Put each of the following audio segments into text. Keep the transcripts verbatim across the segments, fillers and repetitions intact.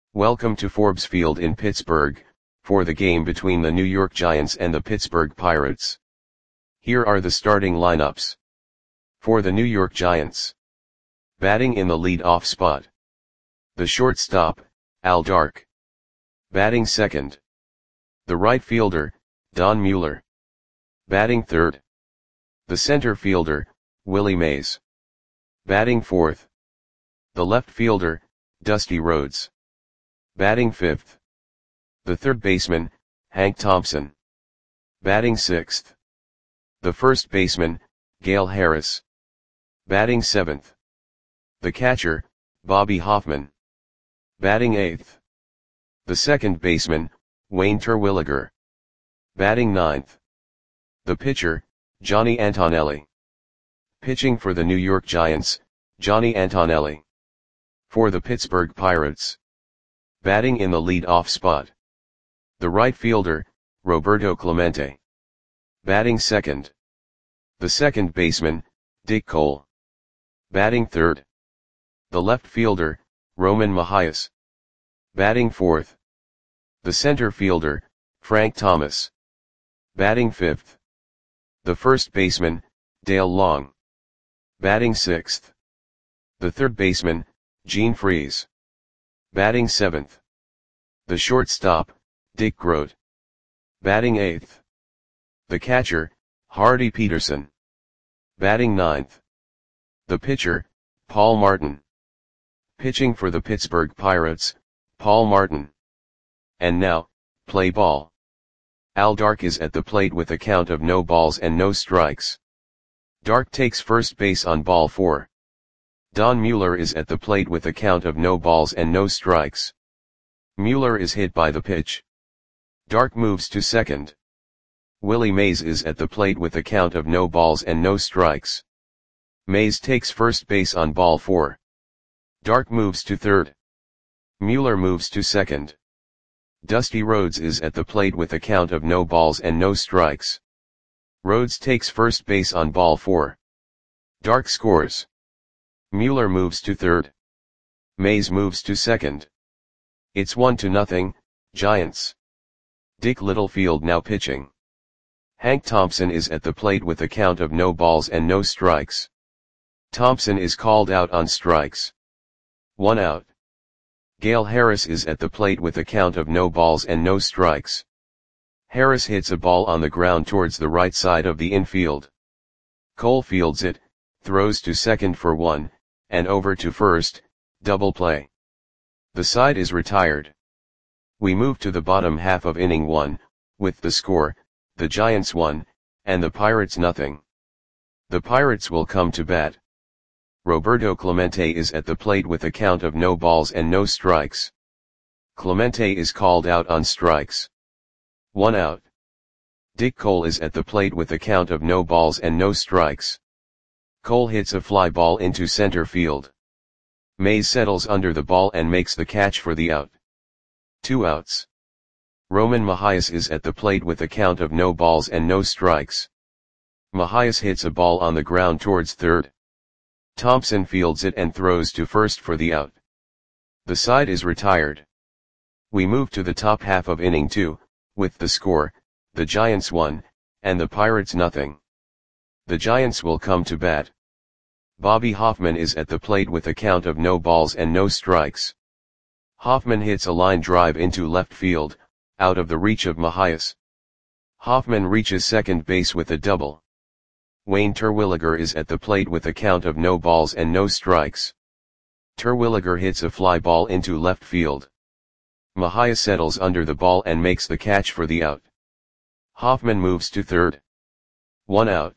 Welcome to Forbes Field in Pittsburgh, for the game between the New York Giants and the Pittsburgh Pirates. Here are the starting lineups. For the New York Giants. Batting in the lead-off spot. The shortstop, Al Dark. Batting second. The right fielder, Don Mueller. Batting third. The center fielder, Willie Mays. Batting fourth. The left fielder, Dusty Rhodes. Batting fifth. The third baseman, Hank Thompson. Batting sixth. The first baseman, Gale Harris. Batting seventh. The catcher, Bobby Hoffman. Batting eighth. The second baseman, Wayne Terwilliger. Batting ninth. The pitcher, Johnny Antonelli. Pitching for the New York Giants, Johnny Antonelli. For the Pittsburgh Pirates. Batting in the lead-off spot. The right fielder, Roberto Clemente. Batting second. The second baseman, Dick Cole. Batting third. The left fielder, Roman Mahias. Batting fourth. The center fielder, Frank Thomas. Batting fifth. The first baseman, Dale Long. Batting sixth. The third baseman, Gene Freese. Batting seventh. The shortstop, Dick Groat. Batting eighth. The catcher, Hardy Peterson. Batting ninth. The pitcher, Paul Martin. Pitching for the Pittsburgh Pirates, Paul Martin. And now, play ball. Al Dark is at the plate with a count of no balls and no strikes. Dark takes first base on ball four. Don Mueller is at the plate with a count of no balls and no strikes. Mueller is hit by the pitch. Dark moves to second. Willie Mays is at the plate with a count of no balls and no strikes. Mays takes first base on ball four. Dark moves to third. Mueller moves to second. Dusty Rhodes is at the plate with a count of no balls and no strikes. Rhodes takes first base on ball four. Dark scores. Mueller moves to third. Mays moves to second. It's one to nothing, Giants. Dick Littlefield now pitching. Hank Thompson is at the plate with a count of no balls and no strikes. Thompson is called out on strikes. One out. Gale Harris is at the plate with a count of no balls and no strikes. Harris hits a ball on the ground towards the right side of the infield. Cole fields it, throws to second for one, and over to first, double play. The side is retired. We move to the bottom half of inning one, with the score, the Giants one, and the Pirates nothing. The Pirates will come to bat. Roberto Clemente is at the plate with a count of no balls and no strikes. Clemente is called out on strikes. One out. Dick Cole is at the plate with a count of no balls and no strikes. Cole hits a fly ball into center field. Mays settles under the ball and makes the catch for the out. Two outs. Roman Mahias is at the plate with a count of no balls and no strikes. Mahias hits a ball on the ground towards third. Thompson fields it and throws to first for the out. The side is retired. We move to the top half of inning two, with the score, the Giants one, and the Pirates nothing. The Giants will come to bat. Bobby Hoffman is at the plate with a count of no balls and no strikes. Hoffman hits a line drive into left field, out of the reach of Mahias. Hoffman reaches second base with a double. Wayne Terwilliger is at the plate with a count of no balls and no strikes. Terwilliger hits a fly ball into left field. Mahias settles under the ball and makes the catch for the out. Hoffman moves to third. One out.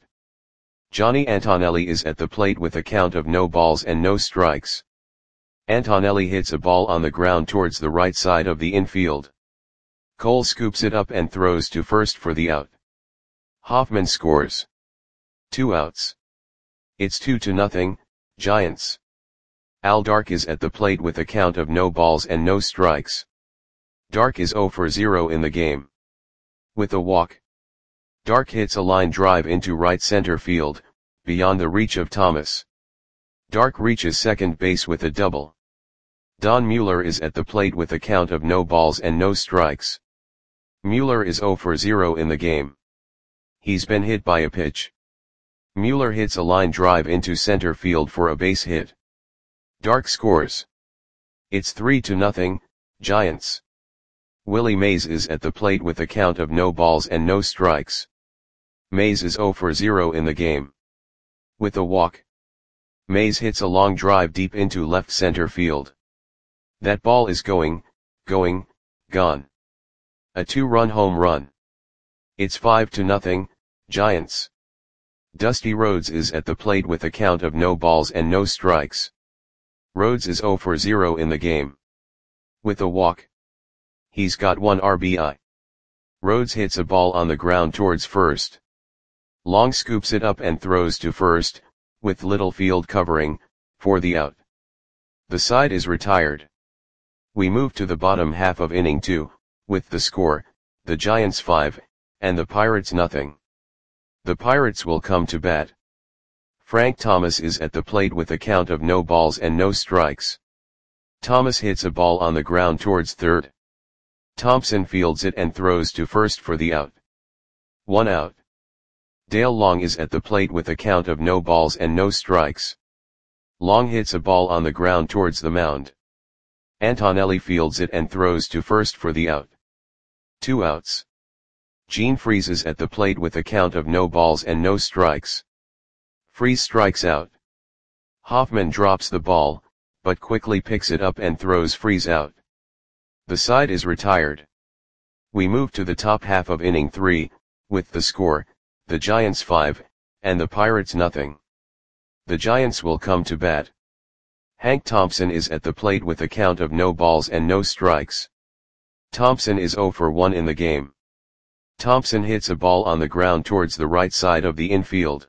Johnny Antonelli is at the plate with a count of no balls and no strikes. Antonelli hits a ball on the ground towards the right side of the infield. Cole scoops it up and throws to first for the out. Hoffman scores. Two outs. It's two to nothing, Giants. Al Dark is at the plate with a count of no balls and no strikes. Dark is zero for zero in the game. With a walk. Dark hits a line drive into right center field, beyond the reach of Thomas. Dark reaches second base with a double. Don Mueller is at the plate with a count of no balls and no strikes. Mueller is zero for zero in the game. He's been hit by a pitch. Mueller hits a line drive into center field for a base hit. Dark scores. It's three to nothing, Giants. Willie Mays is at the plate with a count of no balls and no strikes. Mays is zero for zero in the game. With a walk. Mays hits a long drive deep into left center field. That ball is going, going, gone. A two-run home run. It's five to nothing, Giants. Dusty Rhodes is at the plate with a count of no balls and no strikes. Rhodes is zero for zero in the game. With a walk. He's got one R B I. Rhodes hits a ball on the ground towards first. Long scoops it up and throws to first, with little field covering, for the out. The side is retired. We move to the bottom half of inning two, with the score, the Giants five, and the Pirates nothing. The Pirates will come to bat. Frank Thomas is at the plate with a count of no balls and no strikes. Thomas hits a ball on the ground towards third. Thompson fields it and throws to first for the out. One out. Dale Long is at the plate with a count of no balls and no strikes. Long hits a ball on the ground towards the mound. Antonelli fields it and throws to first for the out. Two outs. Gene Freese is at the plate with a count of no balls and no strikes. Freese strikes out. Hoffman drops the ball, but quickly picks it up and throws Freese out. The side is retired. We move to the top half of inning three, with the score, the Giants five, and the Pirates nothing. The Giants will come to bat. Hank Thompson is at the plate with a count of no balls and no strikes. Thompson is zero for one in the game. Thompson hits a ball on the ground towards the right side of the infield.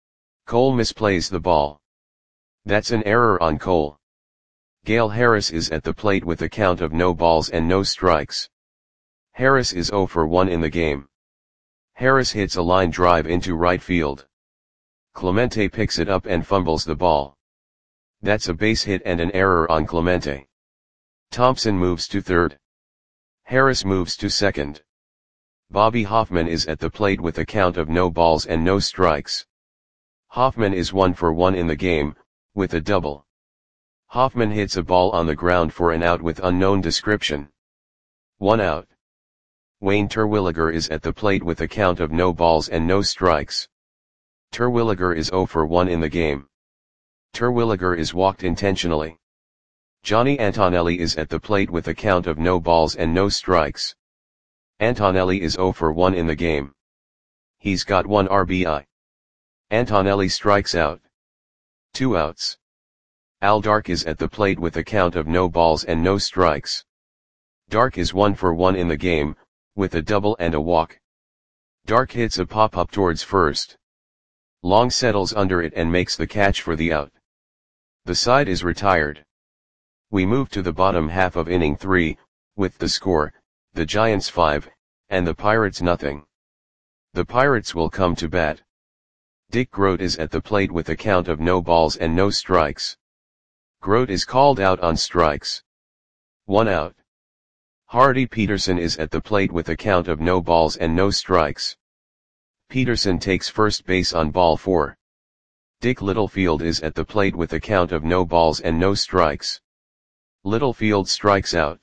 Cole misplays the ball. That's an error on Cole. Gale Harris is at the plate with a count of no balls and no strikes. Harris is zero for one in the game. Harris hits a line drive into right field. Clemente picks it up and fumbles the ball. That's a base hit and an error on Clemente. Thompson moves to third. Harris moves to second. Bobby Hoffman is at the plate with a count of no balls and no strikes. Hoffman is one for one in the game, with a double. Hoffman hits a ball on the ground for an out with unknown description. One out. Wayne Terwilliger is at the plate with a count of no balls and no strikes. Terwilliger is zero for one in the game. Terwilliger is walked intentionally. Johnny Antonelli is at the plate with a count of no balls and no strikes. Antonelli is zero for one in the game. He's got one R B I. Antonelli strikes out. Two outs. Al Dark is at the plate with a count of no balls and no strikes. Dark is one for one in the game, with a double and a walk. Dark hits a pop-up towards first. Long settles under it and makes the catch for the out. The side is retired. We move to the bottom half of inning three, with the score, the Giants five, and the Pirates nothing. The Pirates will come to bat. Dick Groat is at the plate with a count of no balls and no strikes. Groat is called out on strikes. One out. Hardy Peterson is at the plate with a count of no balls and no strikes. Peterson takes first base on ball four. Dick Littlefield is at the plate with a count of no balls and no strikes. Littlefield strikes out.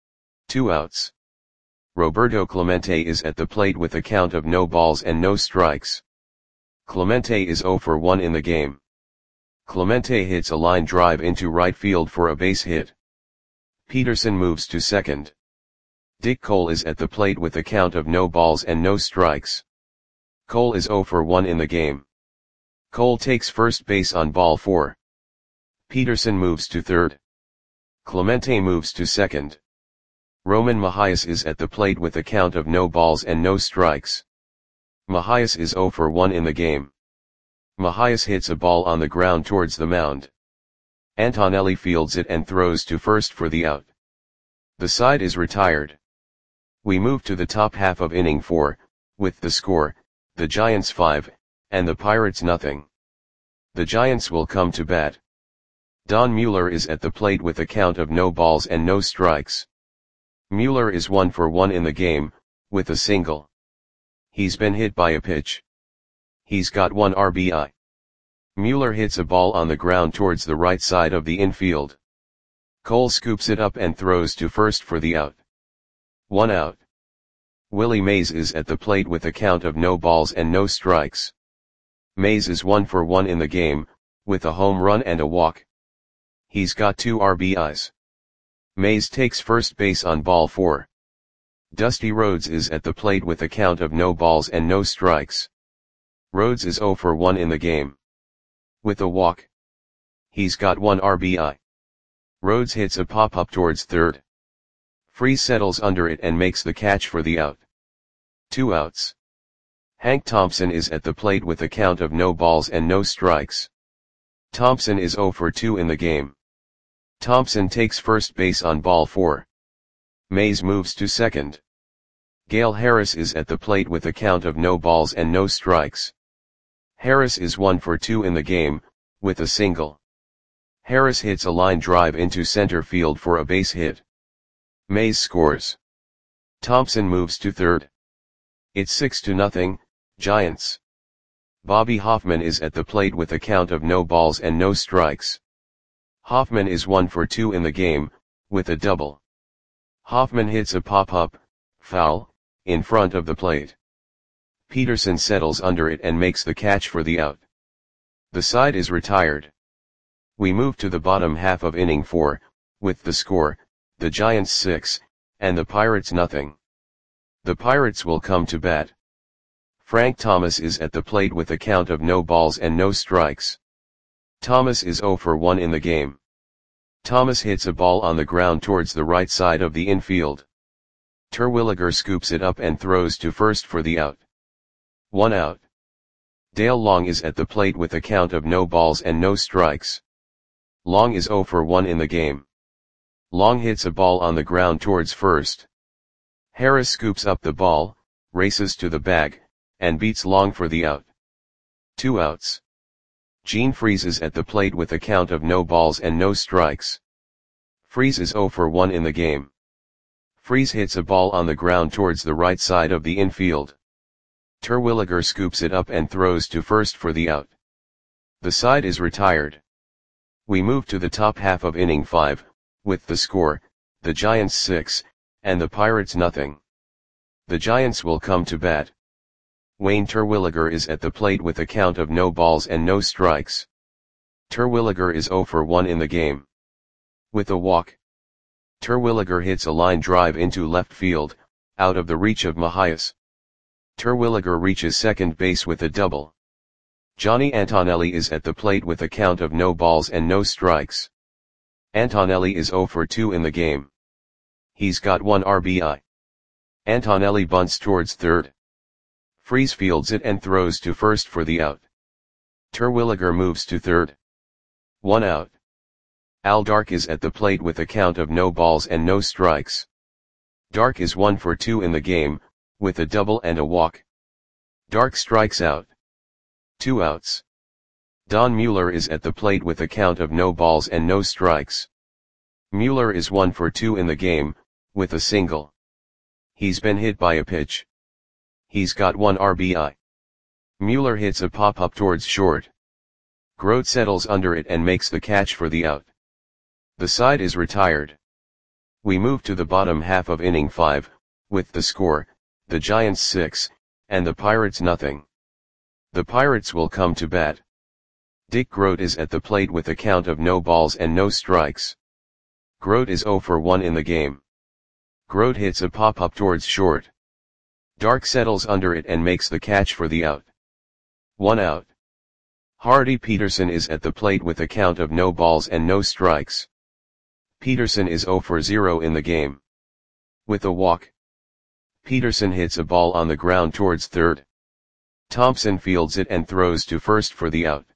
Two outs. Roberto Clemente is at the plate with a count of no balls and no strikes. Clemente is zero for one in the game. Clemente hits a line drive into right field for a base hit. Peterson moves to second. Dick Cole is at the plate with a count of no balls and no strikes. Cole is zero for one in the game. Cole takes first base on ball four. Peterson moves to third. Clemente moves to second. Roman Mahias is at the plate with a count of no balls and no strikes. Mahias is zero for one in the game. Mahias hits a ball on the ground towards the mound. Antonelli fields it and throws to first for the out. The side is retired. We move to the top half of inning four, with the score, the Giants five, and the Pirates nothing. The Giants will come to bat. Don Mueller is at the plate with a count of no balls and no strikes. Mueller is one for one in the game, with a single. He's been hit by a pitch. He's got one R B I. Mueller hits a ball on the ground towards the right side of the infield. Cole scoops it up and throws to first for the out. One out. Willie Mays is at the plate with a count of no balls and no strikes. Mays is one for one in the game, with a home run and a walk. He's got two R B Is. Mays takes first base on ball four. Dusty Rhodes is at the plate with a count of no balls and no strikes. Rhodes is zero for one in the game. With a walk. He's got one R B I. Rhodes hits a pop-up towards third. Freese settles under it and makes the catch for the out. Two outs. Hank Thompson is at the plate with a count of no balls and no strikes. Thompson is zero for two in the game. Thompson takes first base on ball four. Mays moves to second. Gale Harris is at the plate with a count of no balls and no strikes. Harris is one for two in the game, with a single. Harris hits a line drive into center field for a base hit. Mays scores. Thompson moves to third. It's six to nothing, Giants. Bobby Hoffman is at the plate with a count of no balls and no strikes. Hoffman is one for two in the game, with a double. Hoffman hits a pop-up, foul, in front of the plate. Peterson settles under it and makes the catch for the out. The side is retired. We move to the bottom half of inning four, with the score, the Giants six, and the Pirates nothing. The Pirates will come to bat. Frank Thomas is at the plate with a count of no balls and no strikes. Thomas is zero for one in the game. Thomas hits a ball on the ground towards the right side of the infield. Terwilliger scoops it up and throws to first for the out. One out. Dale Long is at the plate with a count of no balls and no strikes. Long is zero for one in the game. Long hits a ball on the ground towards first. Harris scoops up the ball, races to the bag, and beats Long for the out. Two outs. Gene Freese is at the plate with a count of no balls and no strikes. Freese is zero for one in the game. Freese hits a ball on the ground towards the right side of the infield. Terwilliger scoops it up and throws to first for the out. The side is retired. We move to the top half of inning five, with the score, the Giants six, and the Pirates nothing. The Giants will come to bat. Wayne Terwilliger is at the plate with a count of no balls and no strikes. Terwilliger is zero for one in the game. With a walk. Terwilliger hits a line drive into left field, out of the reach of Mahias. Terwilliger reaches second base with a double. Johnny Antonelli is at the plate with a count of no balls and no strikes. Antonelli is zero for two in the game. He's got one R B I. Antonelli bunts towards third. Freese fields it and throws to first for the out. Terwilliger moves to third. One out. Al Dark is at the plate with a count of no balls and no strikes. Dark is one for two in the game, with a double and a walk. Dark strikes out. Two outs. Don Mueller is at the plate with a count of no balls and no strikes. Mueller is one for two in the game, with a single. He's been hit by a pitch. He's got one R B I. Mueller hits a pop-up towards short. Grote settles under it and makes the catch for the out. The side is retired. We move to the bottom half of inning five, with the score, the Giants six, and the Pirates nothing. The Pirates will come to bat. Dick Grote is at the plate with a count of no balls and no strikes. Grote is zero for one in the game. Grote hits a pop-up towards short. Dark settles under it and makes the catch for the out. One out. Hardy Peterson is at the plate with a count of no balls and no strikes. Peterson is zero for zero in the game. With a walk. Peterson hits a ball on the ground towards third. Thompson fields it and throws to first for the out.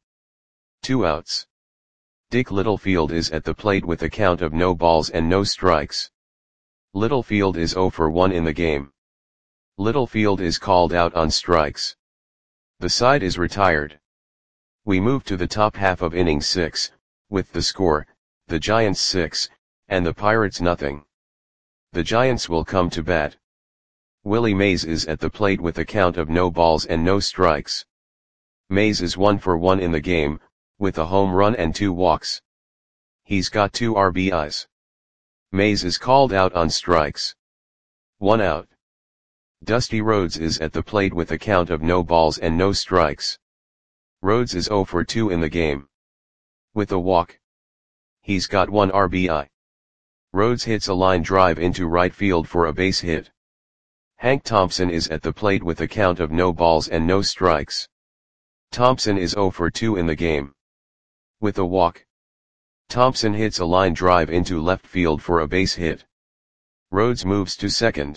Two outs. Dick Littlefield is at the plate with a count of no balls and no strikes. Littlefield is zero for one in the game. Littlefield is called out on strikes. The side is retired. We move to the top half of inning six, with the score, the Giants six, and the Pirates nothing. The Giants will come to bat. Willie Mays is at the plate with a count of no balls and no strikes. Mays is one for one in the game, with a home run and two walks. He's got two R B Is. Mays is called out on strikes. One out. Dusty Rhodes is at the plate with a count of no balls and no strikes. Rhodes is zero for two in the game. With a walk. He's got one R B I. Rhodes hits a line drive into right field for a base hit. Hank Thompson is at the plate with a count of no balls and no strikes. Thompson is zero for two in the game. With a walk. Thompson hits a line drive into left field for a base hit. Rhodes moves to second.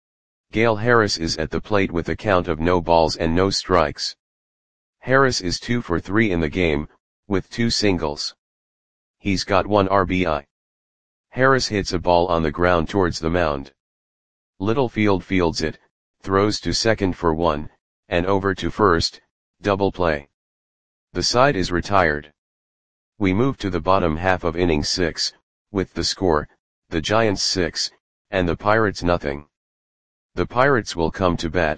Gale Harris is at the plate with a count of no balls and no strikes. Harris is two for three in the game, with two singles. He's got one R B I. Harris hits a ball on the ground towards the mound. Littlefield fields it, throws to second for one, and over to first, double play. The side is retired. We move to the bottom half of inning six, with the score, the Giants six, and the Pirates nothing. The Pirates will come to bat.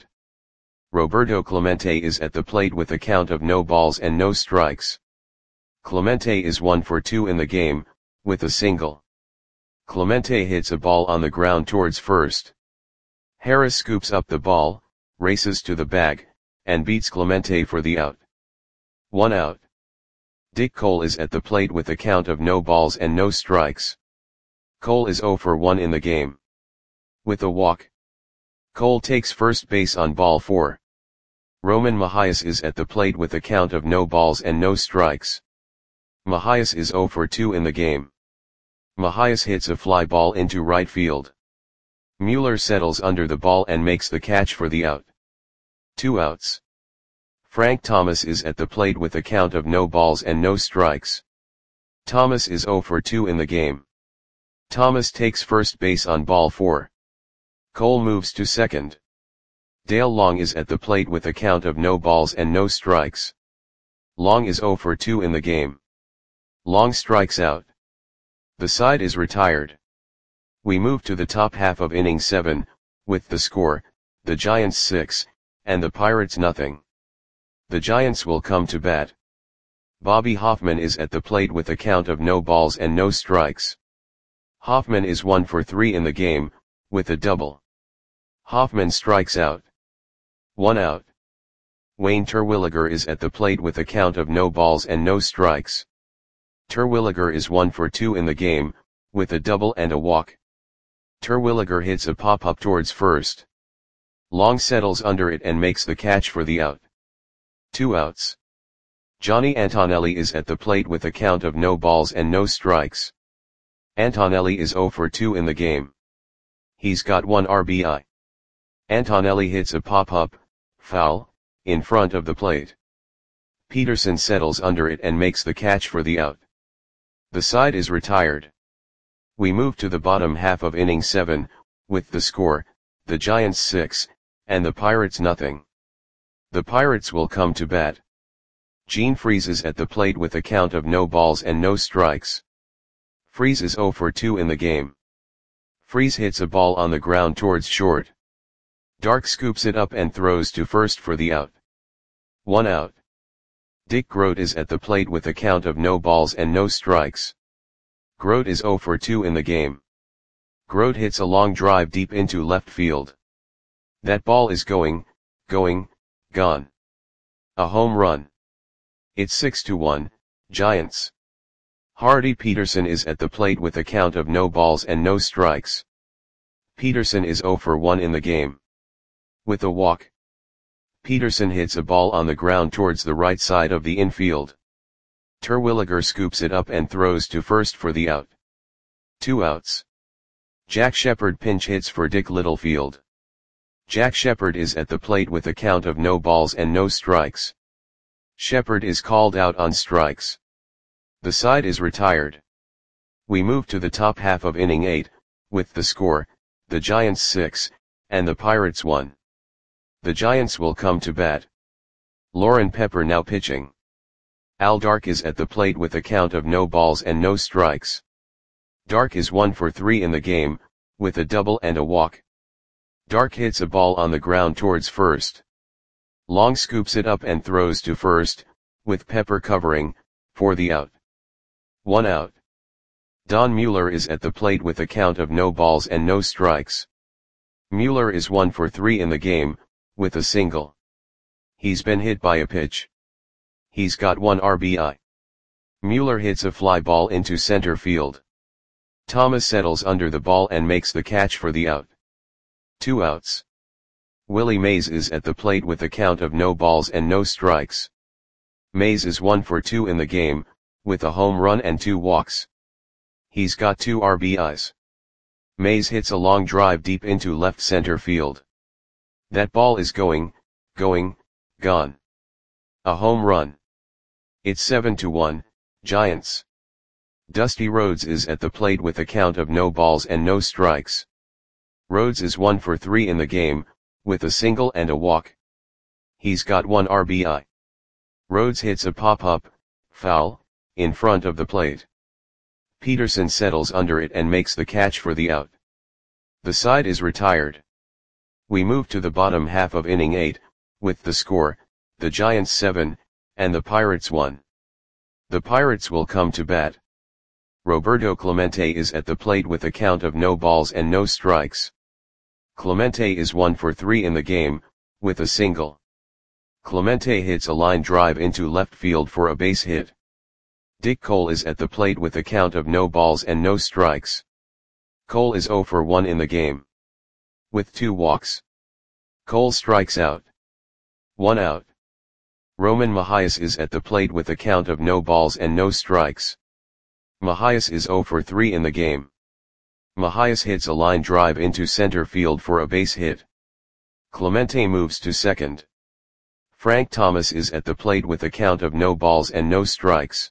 Roberto Clemente is at the plate with a count of no balls and no strikes. Clemente is one for two in the game, with a single. Clemente hits a ball on the ground towards first. Harris scoops up the ball, races to the bag, and beats Clemente for the out. One out. Dick Cole is at the plate with a count of no balls and no strikes. Cole is zero for one in the game. With a walk. Cole takes first base on ball four. Roman Mahias is at the plate with a count of no balls and no strikes. Mahias is zero for two in the game. Mahias hits a fly ball into right field. Mueller settles under the ball and makes the catch for the out. Two outs. Frank Thomas is at the plate with a count of no balls and no strikes. Thomas is zero for two in the game. Thomas takes first base on ball four. Cole moves to second. Dale Long is at the plate with a count of no balls and no strikes. Long is zero for two in the game. Long strikes out. The side is retired. We move to the top half of inning seven, with the score, the Giants six, and the Pirates nothing. The Giants will come to bat. Bobby Hoffman is at the plate with a count of no balls and no strikes. Hoffman is one for three in the game, with a double. Hoffman strikes out. One out. Wayne Terwilliger is at the plate with a count of no balls and no strikes. Terwilliger is one for two in the game, with a double and a walk. Terwilliger hits a pop-up towards first. Long settles under it and makes the catch for the out. Two outs. Johnny Antonelli is at the plate with a count of no balls and no strikes. Antonelli is zero for two in the game. He's got one R B I. Antonelli hits a pop-up, foul, in front of the plate. Peterson settles under it and makes the catch for the out. The side is retired. We move to the bottom half of inning seven, with the score, the Giants six, and the Pirates nothing. The Pirates will come to bat. Gene Freese is at the plate with a count of no balls and no strikes. Freese is zero for two in the game. Freese hits a ball on the ground towards short. Dark scoops it up and throws to first for the out. One out. Dick Grote is at the plate with a count of no balls and no strikes. Grote is zero for two in the game. Grote hits a long drive deep into left field. That ball is going, going, gone. A home run. It's six to one, Giants. Hardy Peterson is at the plate with a count of no balls and no strikes. Peterson is zero for one in the game. With a walk. Peterson hits a ball on the ground towards the right side of the infield. Terwilliger scoops it up and throws to first for the out. Two outs. Jack Shepard pinch hits for Dick Littlefield. Jack Shepard is at the plate with a count of no balls and no strikes. Shepard is called out on strikes. The side is retired. We move to the top half of inning eight, with the score, the Giants six, and the Pirates one. The Giants will come to bat. Lauren Pepper now pitching. Al Dark is at the plate with a count of no balls and no strikes. Dark is one for three in the game, with a double and a walk. Dark hits a ball on the ground towards first. Long scoops it up and throws to first, with Pepper covering, for the out. One out. Don Mueller is at the plate with a count of no balls and no strikes. Mueller is one for three in the game, with a single. He's been hit by a pitch. He's got one R B I. Mueller hits a fly ball into center field. Thomas settles under the ball and makes the catch for the out. Two outs. Willie Mays is at the plate with a count of no balls and no strikes. Mays is one for two in the game, with a home run and two walks. He's got two R B Is. Mays hits a long drive deep into left center field. That ball is going, going, gone. A home run. It's seven to one, Giants. Dusty Rhodes is at the plate with a count of no balls and no strikes. Rhodes is one for three in the game, with a single and a walk. He's got one R B I. Rhodes hits a pop-up, foul, in front of the plate. Peterson settles under it and makes the catch for the out. The side is retired. We move to the bottom half of inning eight, with the score, the Giants seven, and the Pirates one. The Pirates will come to bat. Roberto Clemente is at the plate with a count of no balls and no strikes. Clemente is one for three in the game, with a single. Clemente hits a line drive into left field for a base hit. Dick Cole is at the plate with a count of no balls and no strikes. Cole is zero for one in the game, with two walks. Cole strikes out. One out. Roman Mahias is at the plate with a count of no balls and no strikes. Mahias is zero for three in the game. Mahias hits a line drive into center field for a base hit. Clemente moves to second. Frank Thomas is at the plate with a count of no balls and no strikes.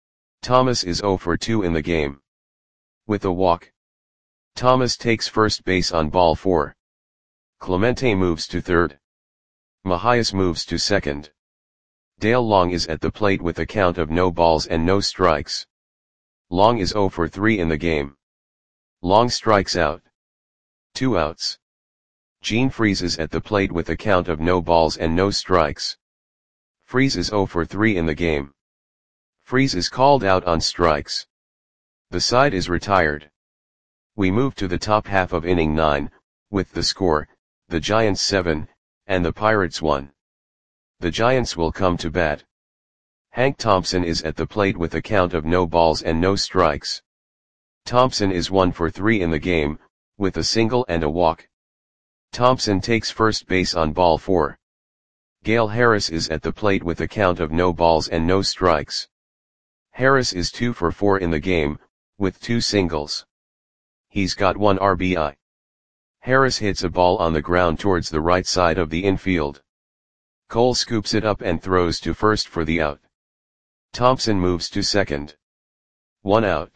Thomas is zero for two in the game, with a walk. Thomas takes first base on ball four. Clemente moves to third. Mahias moves to second. Dale Long is at the plate with a count of no balls and no strikes. Long is zero for three in the game. Long strikes out. Two outs. Gene Freese is at the plate with a count of no balls and no strikes. Freese is zero for three in the game. Freese is called out on strikes. The side is retired. We move to the top half of inning nine, with the score, the Giants seven, and the Pirates one. The Giants will come to bat. Hank Thompson is at the plate with a count of no balls and no strikes. Thompson is one for three in the game, with a single and a walk. Thompson takes first base on ball four. Gale Harris is at the plate with a count of no balls and no strikes. Harris is two for four in the game, with two singles. He's got one R B I. Harris hits a ball on the ground towards the right side of the infield. Cole scoops it up and throws to first for the out. Thompson moves to second. One out.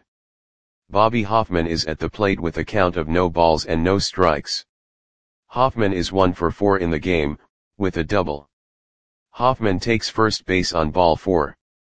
Bobby Hoffman is at the plate with a count of no balls and no strikes. Hoffman is one for four in the game, with a double. Hoffman takes first base on ball four.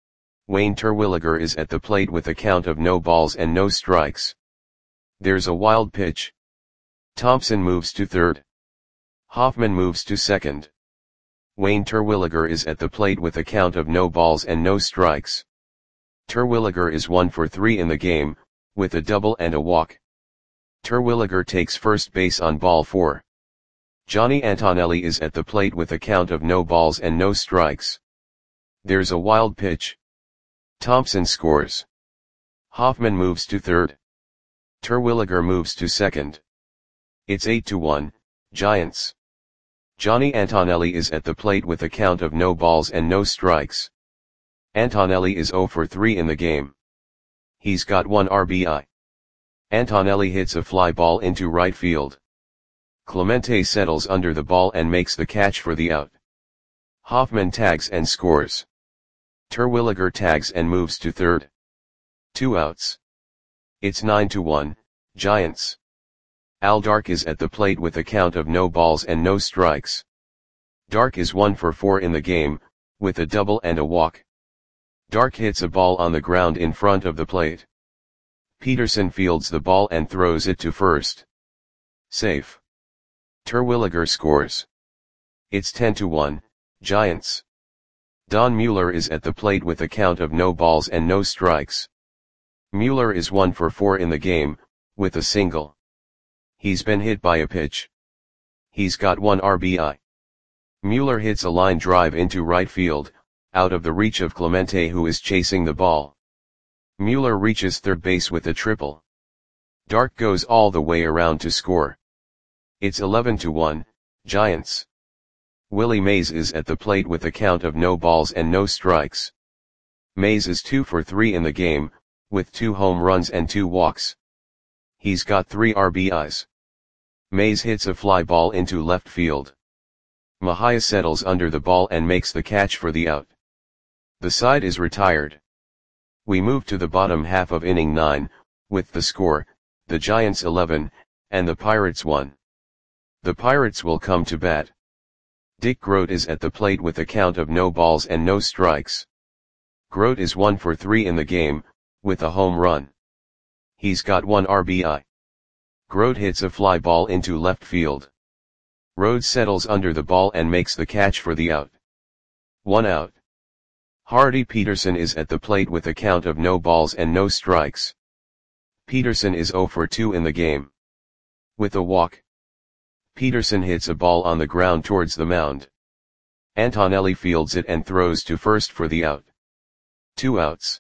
Wayne Terwilliger is at the plate with a count of no balls and no strikes. There's a wild pitch. Thompson moves to third. Hoffman moves to second. Wayne Terwilliger is at the plate with a count of no balls and no strikes. Terwilliger is one for three in the game, with a double and a walk. Terwilliger takes first base on ball four. Johnny Antonelli is at the plate with a count of no balls and no strikes. There's a wild pitch. Thompson scores. Hoffman moves to third. Terwilliger moves to second. It's eight to one, Giants. Johnny Antonelli is at the plate with a count of no balls and no strikes. Antonelli is zero for three in the game. He's got one R B I. Antonelli hits a fly ball into right field. Clemente settles under the ball and makes the catch for the out. Hoffman tags and scores. Terwilliger tags and moves to third. Two outs. It's nine to one, Giants. Al Dark is at the plate with a count of no balls and no strikes. Dark is one for four in the game, with a double and a walk. Dark hits a ball on the ground in front of the plate. Peterson fields the ball and throws it to first. Safe. Terwilliger scores. It's ten to one, Giants. Don Mueller is at the plate with a count of no balls and no strikes. Mueller is one for four in the game, with a single. He's been hit by a pitch. He's got one R B I. Mueller hits a line drive into right field, out of the reach of Clemente, who is chasing the ball. Mueller reaches third base with a triple. Dark goes all the way around to score. It's eleven to one, Giants. Willie Mays is at the plate with a count of no balls and no strikes. Mays is two for three in the game, with two home runs and two walks. He's got three R B Is. Mays hits a fly ball into left field. Mejia settles under the ball and makes the catch for the out. The side is retired. We move to the bottom half of inning nine, with the score, the Giants eleven, and the Pirates one. The Pirates will come to bat. Dick Groat is at the plate with a count of no balls and no strikes. Groat is one for three in the game, with a home run. He's got one R B I. Groat hits a fly ball into left field. Rhodes settles under the ball and makes the catch for the out. One out. Hardy Peterson is at the plate with a count of no balls and no strikes. Peterson is zero for two in the game. With a walk. Peterson hits a ball on the ground towards the mound. Antonelli fields it and throws to first for the out. Two outs.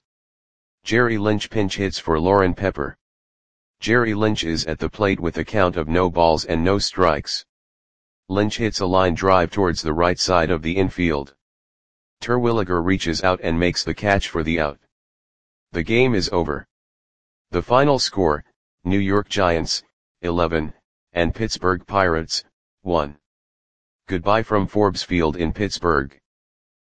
Jerry Lynch pinch hits for Lauren Pepper. Jerry Lynch is at the plate with a count of no balls and no strikes. Lynch hits a line drive towards the right side of the infield. Terwilliger reaches out and makes the catch for the out. The game is over. The final score, New York Giants, eleven, and Pittsburgh Pirates, one. Goodbye from Forbes Field in Pittsburgh.